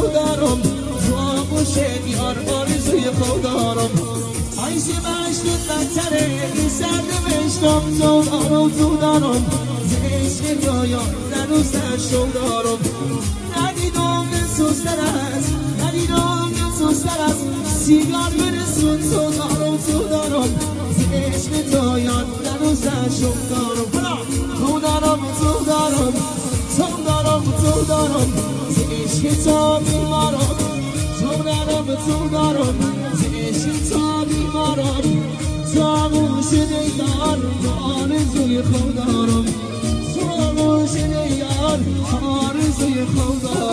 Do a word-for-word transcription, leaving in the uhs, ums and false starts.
تو دارم، تو آغوش یار آرزوی خود دارم. عیش مشتون بدتره این سرد بشتم، تو دارم تو دارم، عشق رویان هنوز شو دارم. ندیدم سوستر است، ندیدم سوستر است، سیگار برسون تو دارم تو دارم، عشق تو یاد هنوز شو دارم. تو دارم تو دارم تو دارم تو دارم، عشق تو بیمارم. تو دارم تو دارم، عشق تو بیمارم. تو آغوش یار آرزوی خود دارم، تو آغوش یار آرزوی خود دارم.